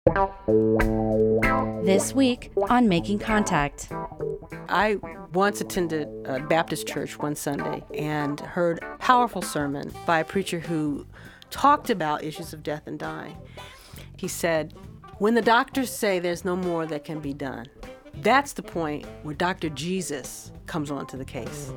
This week on Making Contact. I once attended a Baptist church one Sunday and heard a powerful sermon by a preacher who talked about issues of death and dying. He said, when the doctors say there's no more that can be done, that's the point where Dr. Jesus comes onto the case.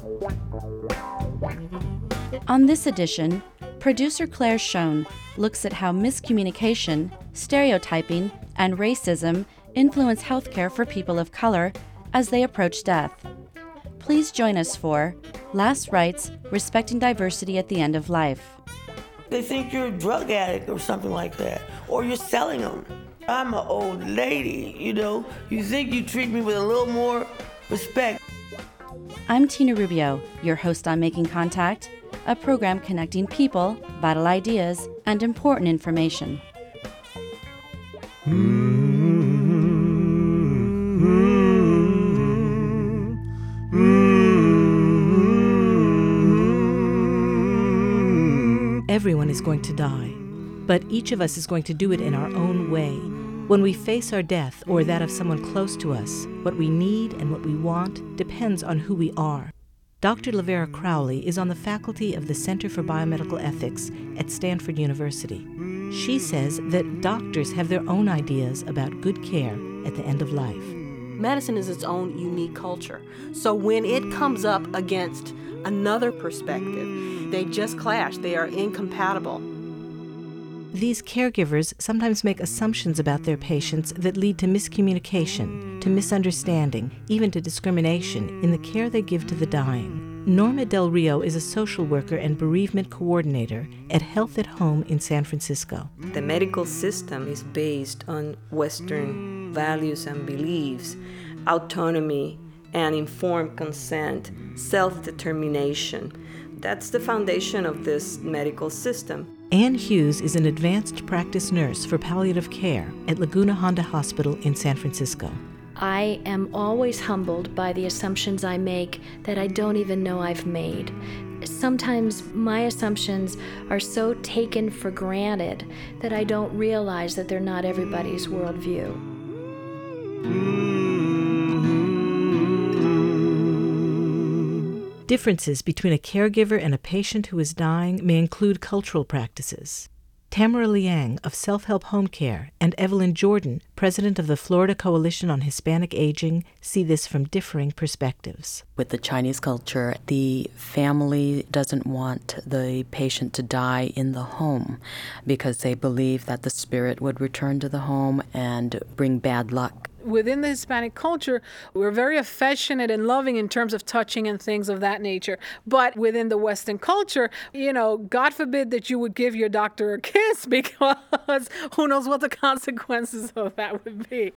On this edition, producer Claire Schoen looks at how miscommunication, stereotyping, and racism influence healthcare for people of color as they approach death. Please join us for Last Rites, Respecting Diversity at the End of Life. They think you're a drug addict or something like that, or you're selling them. I'm an old lady, You think you treat me with a little more respect. I'm Tina Rubio, your host on Making Contact, a program connecting people, vital ideas, and important information. Everyone is going to die, but each of us is going to do it in our own way. When we face our death or that of someone close to us, what we need and what we want depends on who we are. Dr. Lavera Crowley is on the faculty of the Center for Biomedical Ethics at Stanford University. She says that doctors have their own ideas about good care at the end of life. Medicine is its own unique culture. So when it comes up against another perspective, they just clash. They are incompatible. These caregivers sometimes make assumptions about their patients that lead to miscommunication, to misunderstanding, even to discrimination in the care they give to the dying. Norma Del Rio is a social worker and bereavement coordinator at Health at Home in San Francisco. The medical system is based on Western values and beliefs, autonomy and informed consent, self-determination. That's the foundation of this medical system. Ann Hughes is an advanced practice nurse for palliative care at Laguna Honda Hospital in San Francisco. I am always humbled by the assumptions I make that I don't even know I've made. Sometimes my assumptions are so taken for granted that I don't realize that they're not everybody's worldview. Differences between a caregiver and a patient who is dying may include cultural practices. Tamara Liang of Self-Help Home Care and Evelyn Jordan, president of the Florida Coalition on Hispanic Aging, see this from differing perspectives. With the Chinese culture, the family doesn't want the patient to die in the home because they believe that the spirit would return to the home and bring bad luck. Within the Hispanic culture, we're very affectionate and loving in terms of touching and things of that nature. But within the Western culture, God forbid that you would give your doctor a kiss because who knows what the consequences of that would be.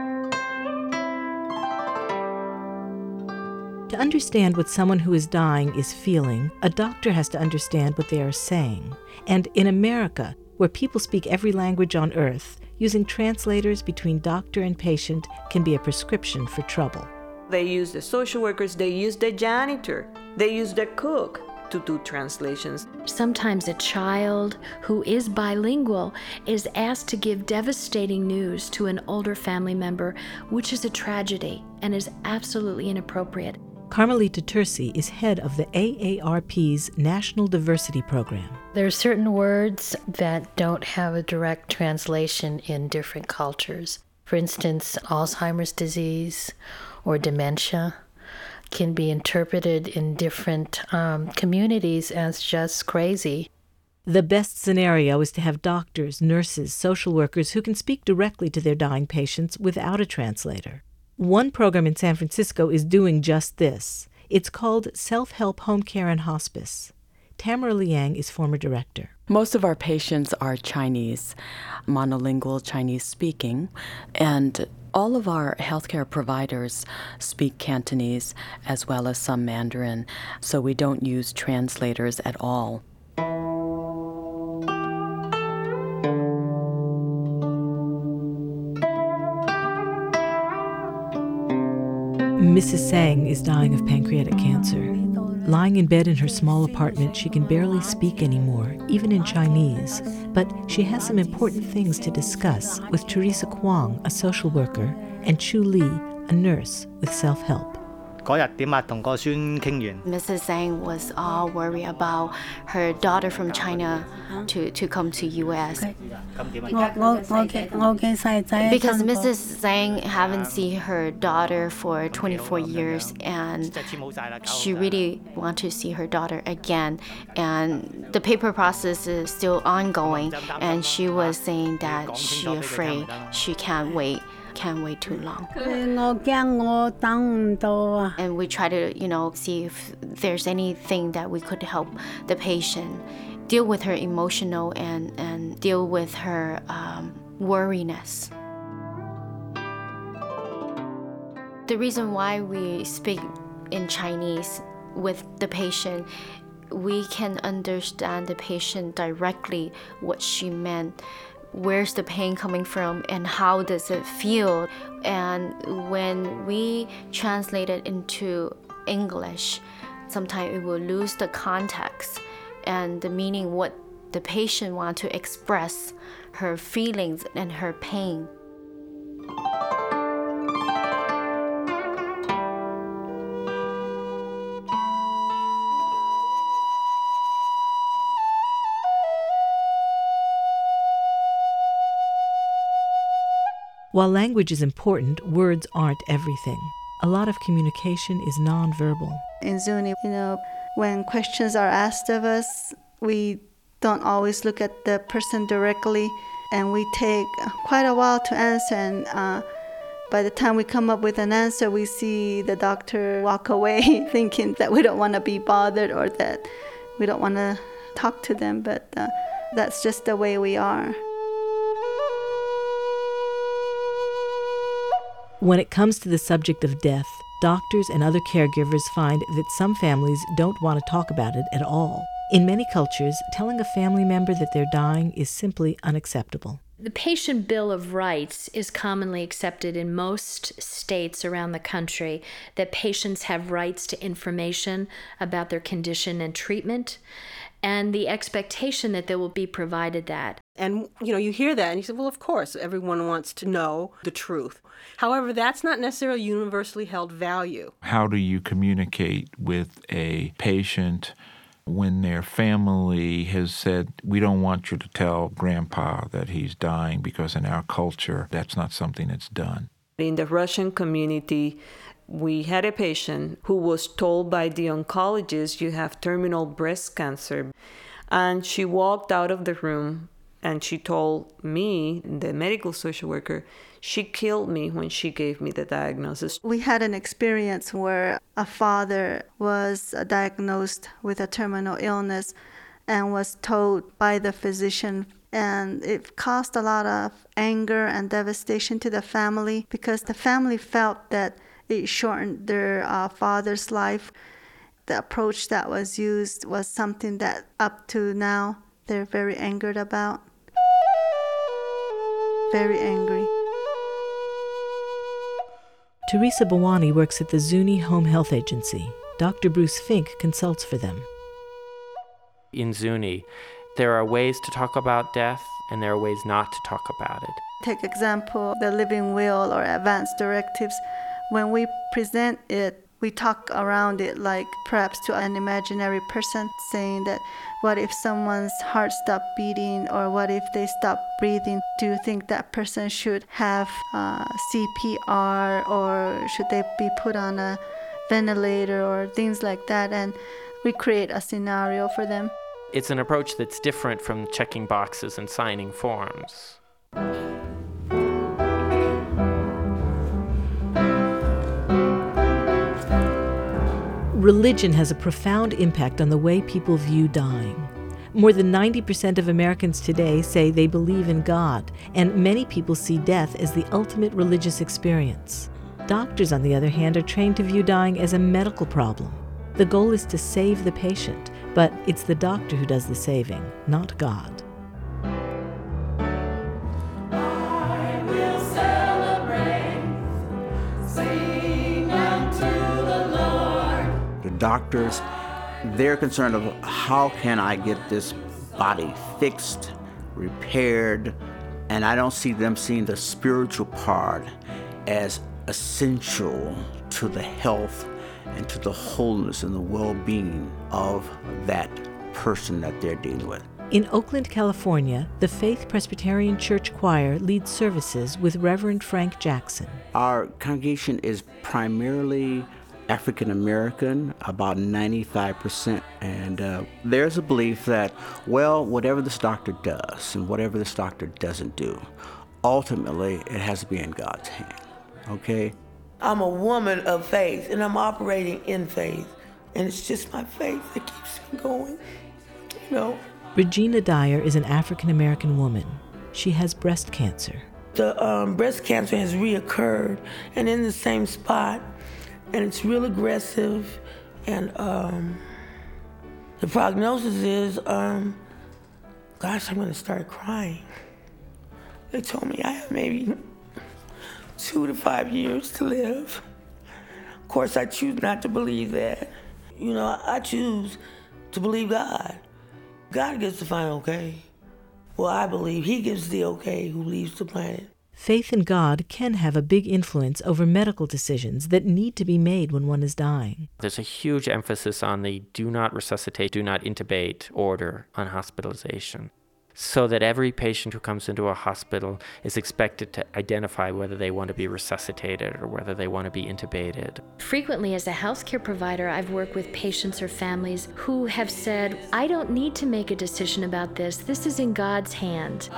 To understand what someone who is dying is feeling, a doctor has to understand what they are saying. And in America, where people speak every language on earth, using translators between doctor and patient can be a prescription for trouble. They use the social workers, they use the janitor, they use the cook to do translations. Sometimes a child who is bilingual is asked to give devastating news to an older family member, which is a tragedy and is absolutely inappropriate. Carmelita Tursi is head of the AARP's National Diversity Program. There are certain words that don't have a direct translation in different cultures. For instance, Alzheimer's disease or dementia can be interpreted in different communities as just crazy. The best scenario is to have doctors, nurses, social workers who can speak directly to their dying patients without a translator. One program in San Francisco is doing just this. It's called Self-Help Home Care and Hospice. Tamara Liang is former director. Most of our patients are Chinese, monolingual Chinese speaking, and all of our healthcare providers speak Cantonese as well as some Mandarin, so we don't use translators at all. Mrs. Sang is dying of pancreatic cancer. Lying in bed in her small apartment, she can barely speak anymore, even in Chinese. But she has some important things to discuss with Teresa Kwong, a social worker, and Chu Li, a nurse with self-help. Mrs. Zhang was all worried about her daughter from China to come to U.S. Because Mrs. Zhang haven't seen her daughter for 24 years, and she really wants to see her daughter again. And the paper process is still ongoing, and she was saying that she's afraid she can't wait too long. And we try to, see if there's anything that we could help the patient deal with her emotional and deal with her worriness. The reason why we speak in Chinese with the patient, we can understand the patient directly what she meant. Where's the pain coming from and how does it feel? And when we translate it into English, sometimes it will lose the context and the meaning what the patient wants to express, her feelings and her pain. While language is important, words aren't everything. A lot of communication is nonverbal. In Zuni, when questions are asked of us, we don't always look at the person directly, and we take quite a while to answer. And by the time we come up with an answer, we see the doctor walk away thinking that we don't want to be bothered or that we don't want to talk to them, but that's just the way we are. When it comes to the subject of death, doctors and other caregivers find that some families don't want to talk about it at all. In many cultures, telling a family member that they're dying is simply unacceptable. The Patient Bill of Rights is commonly accepted in most states around the country, that patients have rights to information about their condition and treatment, and the expectation that they will be provided that. And, you hear that and you say, well, of course, everyone wants to know the truth. However, that's not necessarily universally held value. How do you communicate with a patient when their family has said, we don't want you to tell Grandpa that he's dying because in our culture, that's not something that's done? In the Russian community, we had a patient who was told by the oncologist, you have terminal breast cancer. And she walked out of the room and she told me, the medical social worker, she killed me when she gave me the diagnosis. We had an experience where a father was diagnosed with a terminal illness and was told by the physician, and it caused a lot of anger and devastation to the family because the family felt that it shortened their father's life. The approach that was used was something that up to now they're very angered about. Very angry. Teresa Bawani works at the Zuni Home Health Agency. Dr. Bruce Fink consults for them. In Zuni, there are ways to talk about death and there are ways not to talk about it. Take example, the living will or advance directives. When we present it, we talk around it like perhaps to an imaginary person, saying that what if someone's heart stopped beating or what if they stop breathing? Do you think that person should have CPR or should they be put on a ventilator or things like that? And we create a scenario for them. It's an approach that's different from checking boxes and signing forms. Religion has a profound impact on the way people view dying. More than 90% of Americans today say they believe in God, and many people see death as the ultimate religious experience. Doctors, on the other hand, are trained to view dying as a medical problem. The goal is to save the patient, but it's the doctor who does the saving, not God. I will celebrate, sing unto the Lord. The doctors They're concerned of how can I get this body fixed, repaired, and I don't see them seeing the spiritual part as essential to the health and to the wholeness and the well-being of that person that they're dealing with. In Oakland, California, the Faith Presbyterian Church Choir leads services with Reverend Frank Jackson. Our congregation is primarily African American, about 95%. And there's a belief that, well, whatever this doctor does and whatever this doctor doesn't do, ultimately it has to be in God's hand, okay? I'm a woman of faith, and I'm operating in faith. And it's just my faith that keeps me going, you know? Regina Dyer is an African American woman. She has breast cancer. The breast cancer has reoccurred and in the same spot, and it's real aggressive, and the prognosis is, gosh, I'm gonna start crying. They told me I have maybe 2 to 5 years to live. Of course, I choose not to believe that. You know, I choose to believe God. God gives the final okay. Well, I believe He gives the okay who leaves the planet. Faith in God can have a big influence over medical decisions that need to be made when one is dying. There's a huge emphasis on the do not resuscitate, do not intubate order on hospitalization, so that every patient who comes into a hospital is expected to identify whether they want to be resuscitated or whether they want to be intubated. Frequently, as a healthcare provider, I've worked with patients or families who have said, I don't need to make a decision about this. This is in God's hand.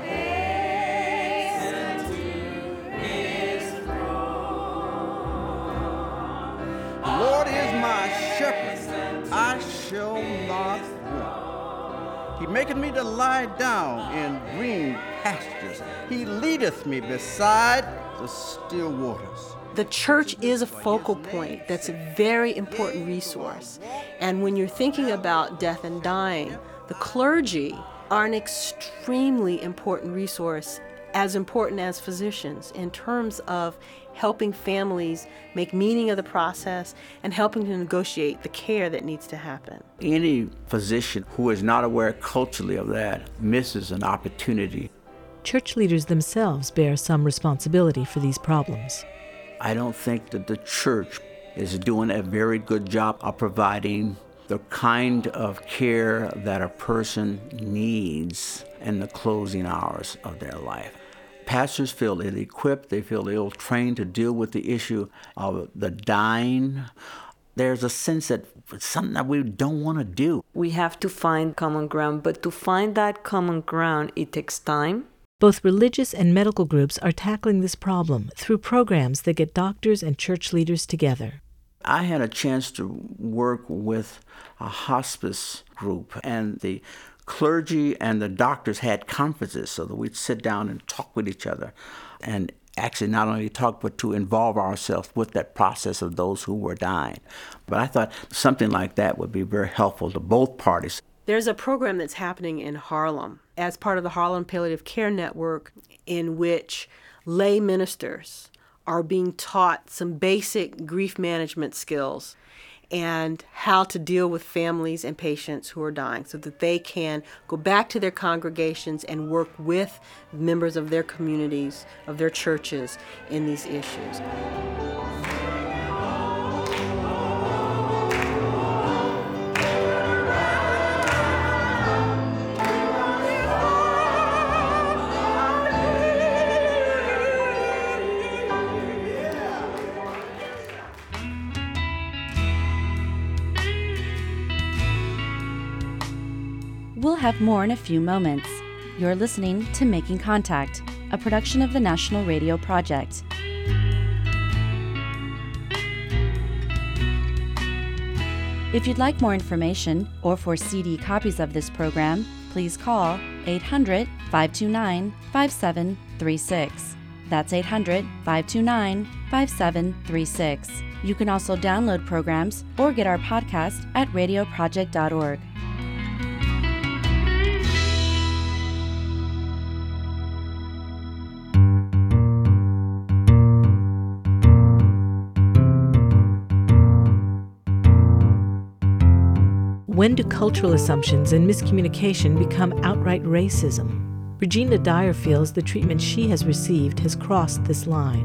The Lord is my shepherd, I shall not want. He maketh me to lie down in green pastures. He leadeth me beside the still waters. The church is a focal point that's a very important resource. And when you're thinking about death and dying, the clergy are an extremely important resource, as important as physicians, in terms of helping families make meaning of the process and helping to negotiate the care that needs to happen. Any physician who is not aware culturally of that misses an opportunity. Church leaders themselves bear some responsibility for these problems. I don't think that the church is doing a very good job of providing the kind of care that a person needs in the closing hours of their life. Pastors feel ill-equipped, they feel ill-trained to deal with the issue of the dying. There's a sense that it's something that we don't want to do. We have to find common ground, but to find that common ground, it takes time. Both religious and medical groups are tackling this problem through programs that get doctors and church leaders together. I had a chance to work with a hospice group, and the clergy and the doctors had conferences so that we'd sit down and talk with each other, and actually not only talk, but to involve ourselves with that process of those who were dying. But I thought something like that would be very helpful to both parties. There's a program that's happening in Harlem as part of the Harlem Palliative Care Network, in which lay ministers are being taught some basic grief management skills and how to deal with families and patients who are dying, so that they can go back to their congregations and work with members of their communities, of their churches, in these issues. We'll have more in a few moments. You're listening to Making Contact, a production of the National Radio Project. If you'd like more information or for CD copies of this program, please call 800-529-5736. That's 800-529-5736. You can also download programs or get our podcast at radioproject.org. When do cultural assumptions and miscommunication become outright racism? Regina Dyer feels the treatment she has received has crossed this line.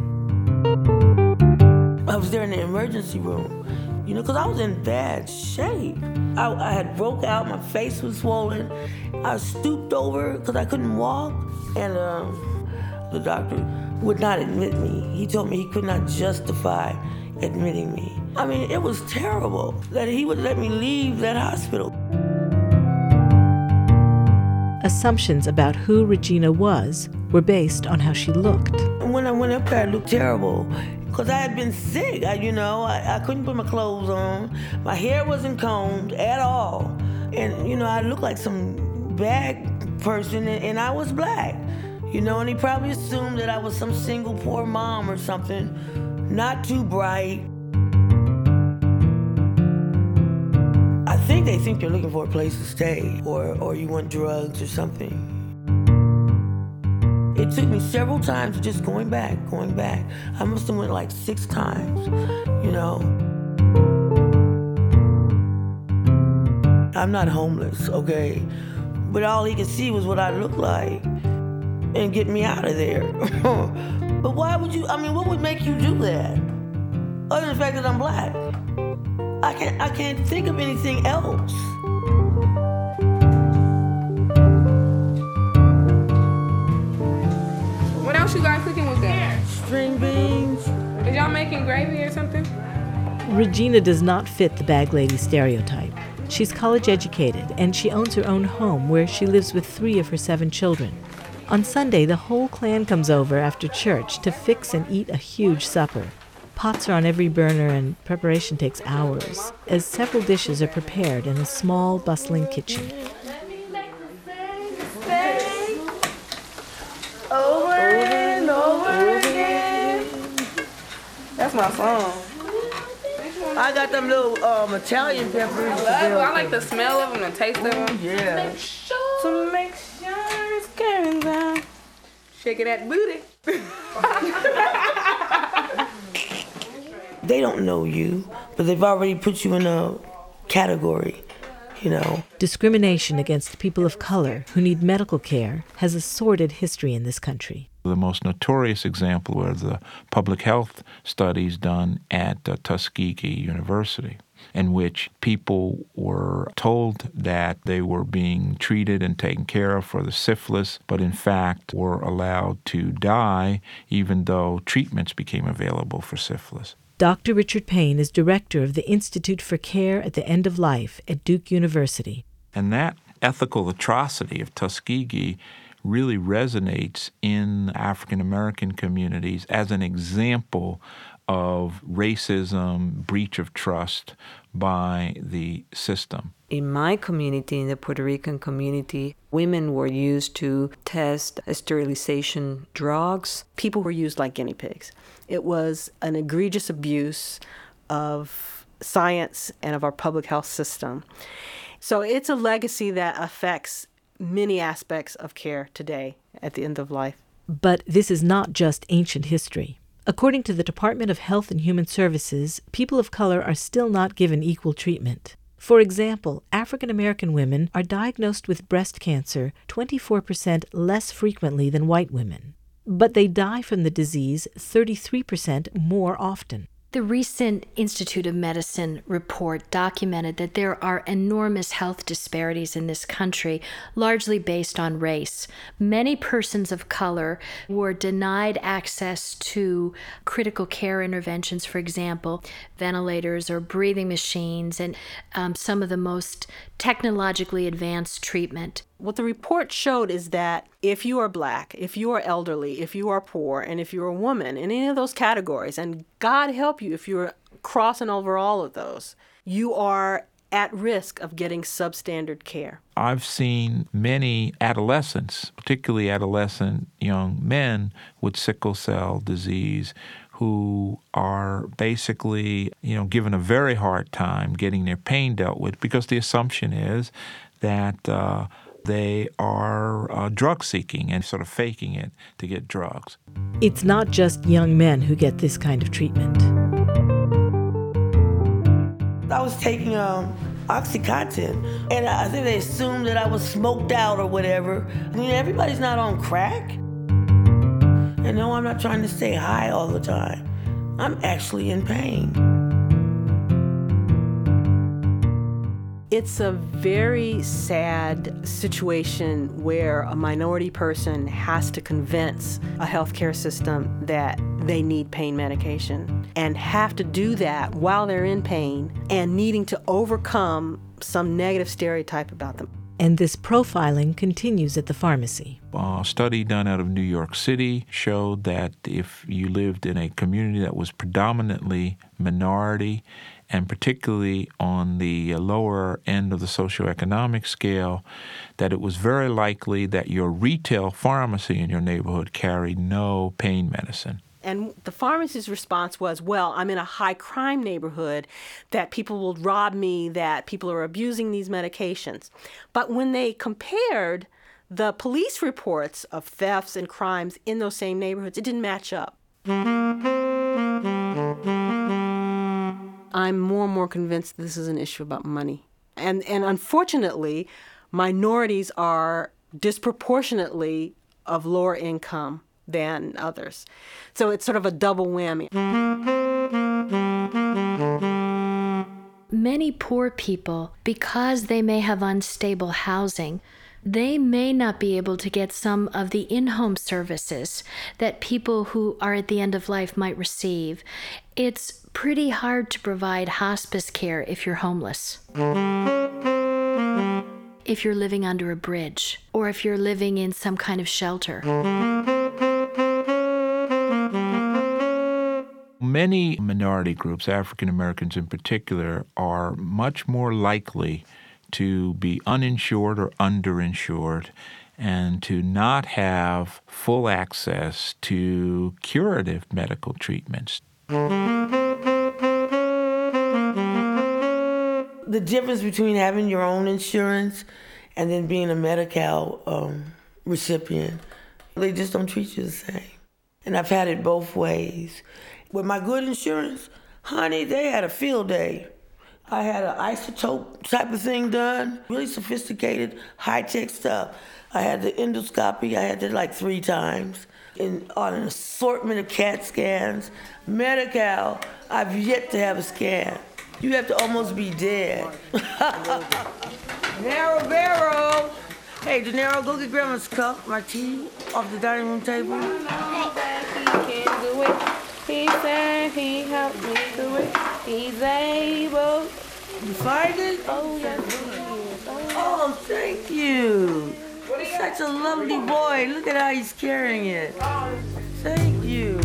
I was there in the emergency room, because I was in bad shape. I had broke out, my face was swollen. I stooped over because I couldn't walk, and the doctor would not admit me. He told me he could not justify admitting me. I mean, it was terrible that he would let me leave that hospital. Assumptions about who Regina was were based on how she looked. When I went up there, I looked terrible because I had been sick. I couldn't put my clothes on. My hair wasn't combed at all. And, I looked like some bad person, and I was black. And he probably assumed that I was some single poor mom or something, not too bright. I think they think you're looking for a place to stay, or you want drugs or something. It took me several times just going back. I must have went like 6 times, I'm not homeless, okay? But all he could see was what I looked like and get me out of there. But why would what would make you do that? Other than the fact that I'm black. I can't think of anything else. What else you guys cooking with that? String beans. Is y'all making gravy or something? Regina does not fit the bag lady stereotype. She's college educated, and she owns her own home where she lives with 3 of her 7 children. On Sunday, the whole clan comes over after church to fix and eat a huge supper. Pots are on every burner and preparation takes hours, as several dishes are prepared in a small, bustling kitchen. Over and over again. That's my song. I got them little Italian peppers. I like the smell of them, the taste of them. Yeah. To make sure it's going down. Shaking that booty. They don't know you, but they've already put you in a category, Discrimination against people of color who need medical care has a sordid history in this country. The most notorious example were the public health studies done at Tuskegee University, in which people were told that they were being treated and taken care of for the syphilis, but in fact were allowed to die even though treatments became available for syphilis. Dr. Richard Payne is director of the Institute for Care at the End of Life at Duke University. And that ethical atrocity of Tuskegee really resonates in African American communities as an example of racism, breach of trust by the system. In my community, in the Puerto Rican community, women were used to test sterilization drugs. People were used like guinea pigs. It was an egregious abuse of science and of our public health system. So it's a legacy that affects many aspects of care today at the end of life. But this is not just ancient history. According to the Department of Health and Human Services, people of color are still not given equal treatment. For example, African American women are diagnosed with breast cancer 24% less frequently than white women, but they die from the disease 33% more often. The recent Institute of Medicine report documented that there are enormous health disparities in this country, largely based on race. Many persons of color were denied access to critical care interventions, for example, ventilators or breathing machines, and some of the most technologically advanced treatment. What the report showed is that if you are black, if you are elderly, if you are poor, and if you're a woman in any of those categories, and God help you if you're crossing over all of those, you are at risk of getting substandard care. I've seen many adolescents, particularly adolescent young men with sickle cell disease, who are basically, given a very hard time getting their pain dealt with because the assumption is that they are drug-seeking and sort of faking it to get drugs. It's not just young men who get this kind of treatment. I was taking Oxycontin. And I think they assumed that I was smoked out or whatever. I mean, everybody's not on crack. And no, I'm not trying to stay high all the time. I'm actually in pain. It's a very sad situation where a minority person has to convince a healthcare system that they need pain medication and have to do that while they're in pain and needing to overcome some negative stereotype about them. And this profiling continues at the pharmacy. A study done out of New York City showed that if you lived in a community that was predominantly minority, and particularly on the lower end of the socioeconomic scale, that it was very likely that your retail pharmacy in your neighborhood carried no pain medicine. And the pharmacist's response was, well, I'm in a high crime neighborhood, that people will rob me, that people are abusing these medications. But when they compared the police reports of thefts and crimes in those same neighborhoods, it didn't match up. I'm more and more convinced this is an issue about money. And unfortunately, minorities are disproportionately of lower income than others. So it's sort of a double whammy. Many poor people, because they may have unstable housing, they may not be able to get some of the in-home services that people who are at the end of life might receive. It's pretty hard to provide hospice care if you're homeless, if you're living under a bridge, or if you're living in some kind of shelter. Many minority groups, African Americans in particular, are much more likely to be uninsured or underinsured and to not have full access to curative medical treatments. The difference between having your own insurance and then being a Medi-Cal recipient, they just don't treat you the same. And I've had it both ways. With my good insurance, honey, they had a field day. I had an isotope type of thing done, really sophisticated, high-tech stuff. I had the endoscopy, I had that like 3 times, and on an assortment of CAT scans. Medi-Cal, I've yet to have a scan. You have to almost be dead. Narrow barrel. Hey, De Niro, go get Grandma's cup, my tea, off the dining room table. He can do it. He said he helped me do it. He's able. You find it? Oh, yes, he is. Oh, thank you. Such a lovely boy. Look at how he's carrying it. Thank you.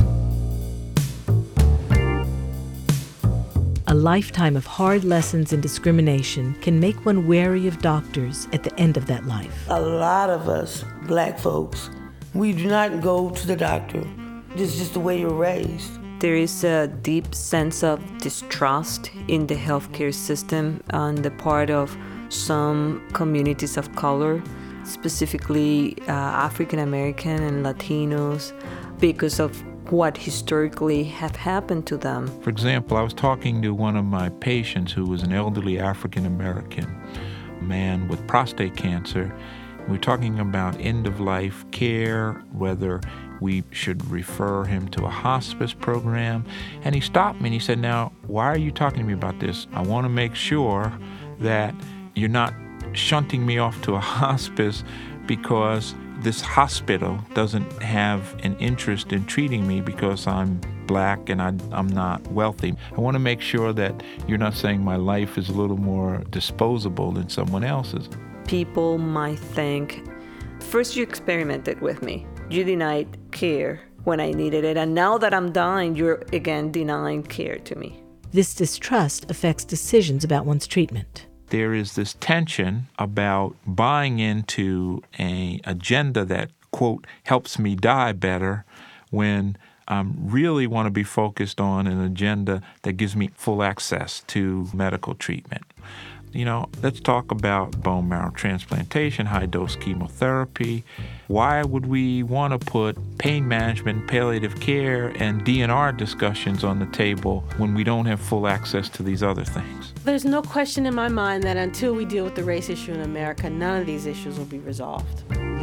A lifetime of hard lessons in discrimination can make one wary of doctors at the end of that life. A lot of us, black folks, we do not go to the doctor. This is just the way you're raised. There is a deep sense of distrust in the healthcare system on the part of some communities of color, specifically African American and Latinos, because of what historically have happened to them. For example, I was talking to one of my patients who was an elderly African American man with prostate cancer. We were talking about end-of-life care, whether we should refer him to a hospice program. And he stopped me and he said, now, why are you talking to me about this? I want to make sure that you're not shunting me off to a hospice because this hospital doesn't have an interest in treating me because I'm black and I'm not wealthy. I want to make sure that you're not saying my life is a little more disposable than someone else's. People might think, first you experimented with me. You denied care when I needed it, and now that I'm dying, you're again denying care to me. This distrust affects decisions about one's treatment. There is this tension about buying into an agenda that, quote, helps me die better when I really want to be focused on an agenda that gives me full access to medical treatment. Let's talk about bone marrow transplantation, high-dose chemotherapy. Why would we want to put pain management, palliative care, and DNR discussions on the table when we don't have full access to these other things? There's no question in my mind that until we deal with the race issue in America, none of these issues will be resolved.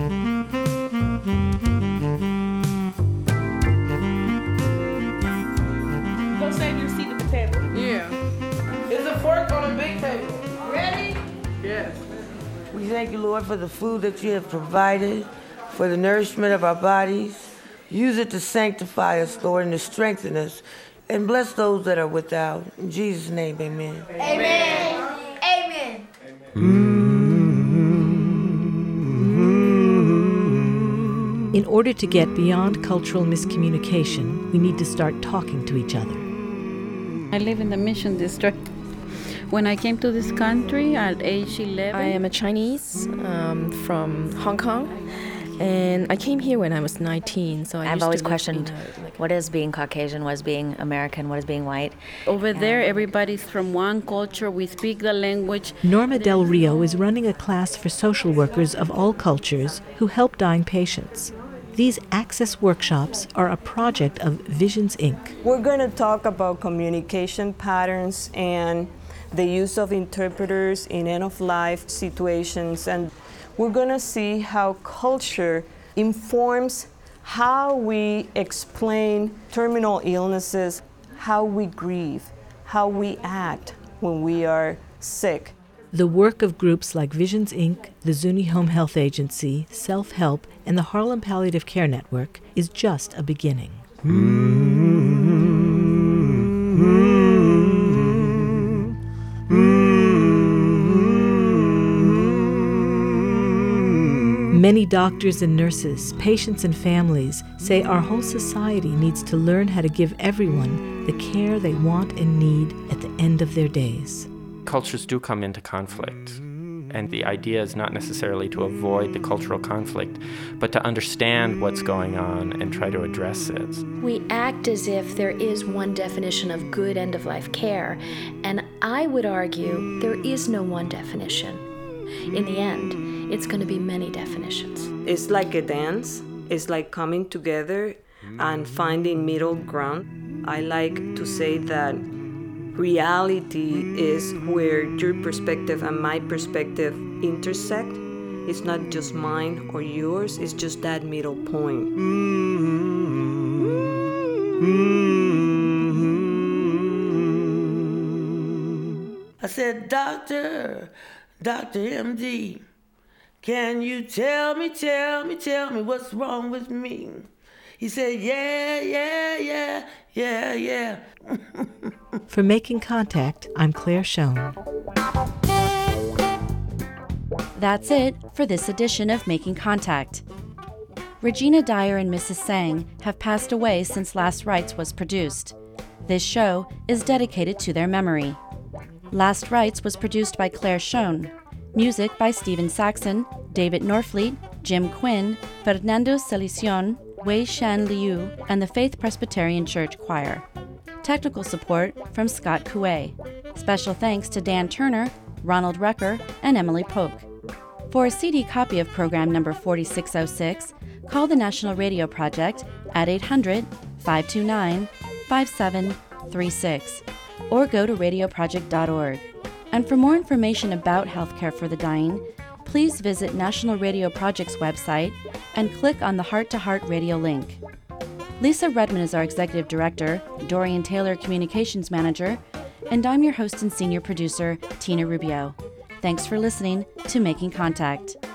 Go save your seat at the table. Yeah. There's a fork on a big table. Ready? Yes. We thank you, Lord, for the food that you have provided, for the nourishment of our bodies. Use it to sanctify us, Lord, and to strengthen us. And bless those that are without. In Jesus' name, amen. Amen. Amen. In order to get beyond cultural miscommunication, we need to start talking to each other. I live in the Mission District. When I came to this country at age 11, I am a Chinese from Hong Kong, and I came here when I was 19. So I've always questioned what is being Caucasian, what is being American, what is being white. Over there, everybody's from one culture. We speak the language. Norma Del Rio is running a class for social workers of all cultures who help dying patients. These access workshops are a project of Visions, Inc. We're going to talk about communication patterns and the use of interpreters in end-of-life situations, and we're going to see how culture informs how we explain terminal illnesses, how we grieve, how we act when we are sick. The work of groups like Visions, Inc., the Zuni Home Health Agency, Self-Help, and the Harlem Palliative Care Network is just a beginning. Many doctors and nurses, patients and families say our whole society needs to learn how to give everyone the care they want and need at the end of their days. Cultures do come into conflict, and the idea is not necessarily to avoid the cultural conflict, but to understand what's going on and try to address it. We act as if there is one definition of good end-of-life care, and I would argue there is no one definition. In the end, it's going to be many definitions. It's like a dance. It's like coming together and finding middle ground. I like to say that reality is where your perspective and my perspective intersect. It's not just mine or yours, it's just that middle point. I said, Doctor MD, can you tell me what's wrong with me? He said, yeah. For Making Contact, I'm Claire Schoen. That's it for this edition of Making Contact. Regina Dyer and Mrs. Sang have passed away since Last Rites was produced. This show is dedicated to their memory. Last Rites was produced by Claire Schoen. Music by Stephen Saxon, David Norfleet, Jim Quinn, Fernando Celicion, Wei Shan Liu, and the Faith Presbyterian Church Choir. Technical support from Scott Coué. Special thanks to Dan Turner, Ronald Recker, and Emily Polk. For a CD copy of program number 4606, call the National Radio Project at 800-529-5736 or go to radioproject.org. And for more information about healthcare for the dying, please visit National Radio Project's website and click on the Heart to Heart radio link. Lisa Redman is our executive director, Dorian Taylor communications manager, and I'm your host and senior producer, Tina Rubio. Thanks for listening to Making Contact.